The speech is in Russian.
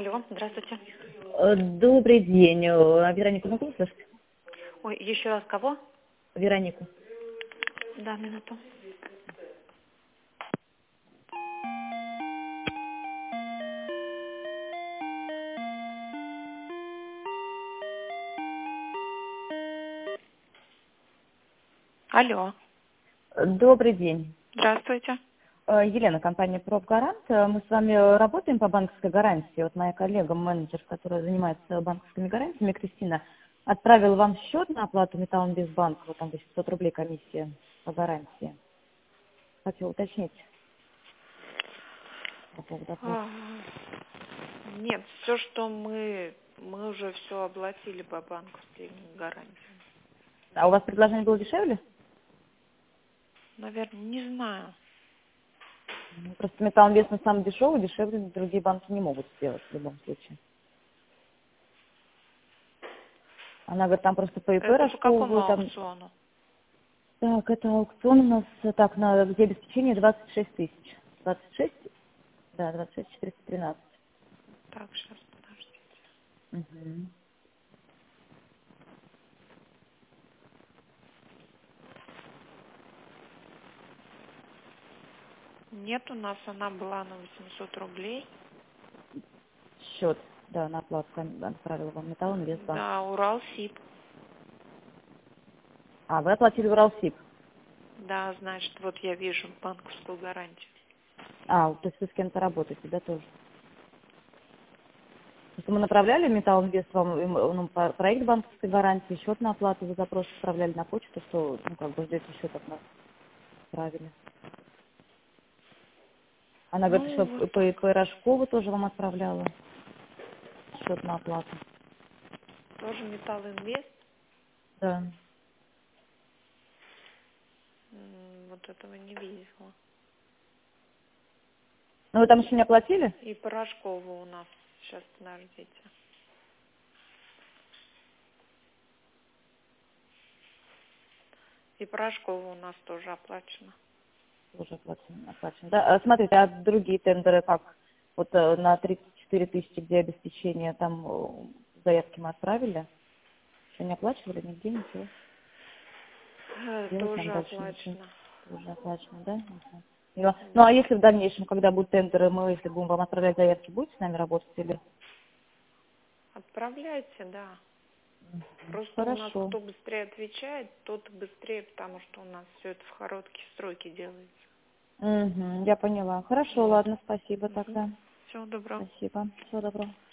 Алло, здравствуйте. Добрый день. Веронику могу услышать? Ой, еще раз кого? Веронику. Да, минуту. Алло, Добрый день. здравствуйте. Елена, компания «Профгарант». Мы с вами работаем по банковской гарантии. Вот моя коллега, менеджер, которая занимается банковскими гарантиями, Кристина, отправила вам счет на оплату Металлинвестбанка, вот там 800 рублей комиссия по гарантии. Хотела уточнить по поводу оплаты. А, Нет, все, что мы уже все оплатили по банковским гарантиям. А у вас предложение было дешевле? Наверное, не знаю. Просто Металлинвест на самом дешевый, дешевле другие банки не могут сделать в любом случае. Она говорит, там просто по ИП Это по какому расковывают, там. аукциону? Так, это аукцион у нас, так, где обеспечение 26 тысяч. 26, да, 26 413. Так, сейчас, подожди. Угу. Нет, у нас она была на 800 рублей. Счет, да, на оплату отправила вам Металлинвестбанк. Да, Уралсиб. А, вы оплатили в Уралсиб. Да, значит, вот я вижу банковскую гарантию. А, то есть вы с кем-то работаете, да, тоже? Просто мы направляли Металлинвест вам ну, проект банковской гарантии, счет на оплату, вы запрос отправляли на почту, что, ну, как бы ждете счет от нас. Отправили. Она говорит, Ну, что вот по Рожкову тоже вам отправляла счет на оплату. тоже Металлинвест. Да. Вот этого не видела. Ну, вы там еще не оплатили? И Порошкова у нас. Сейчас, подождите. И Порошкова у нас тоже оплачено. Уже оплачено. Да, смотрите, а другие тендеры как? Вот на 34 тысячи, где обеспечение, там заявки мы отправили. Еще не оплачивали нигде, ничего. Делать нам Тоже дальше ничего. оплачено. Уже оплачено, да? Ага. Ну, а если в дальнейшем, когда будут тендеры, мы, если будем вам отправлять заявки, будете с нами работать или? Отправляйте, да. Просто у нас Хорошо. кто быстрее отвечает, тот быстрее, потому что у нас все это в короткие сроки делается. Угу, я поняла. Хорошо, Вот. ладно, спасибо тогда. Всего доброго. Спасибо. Всего доброго.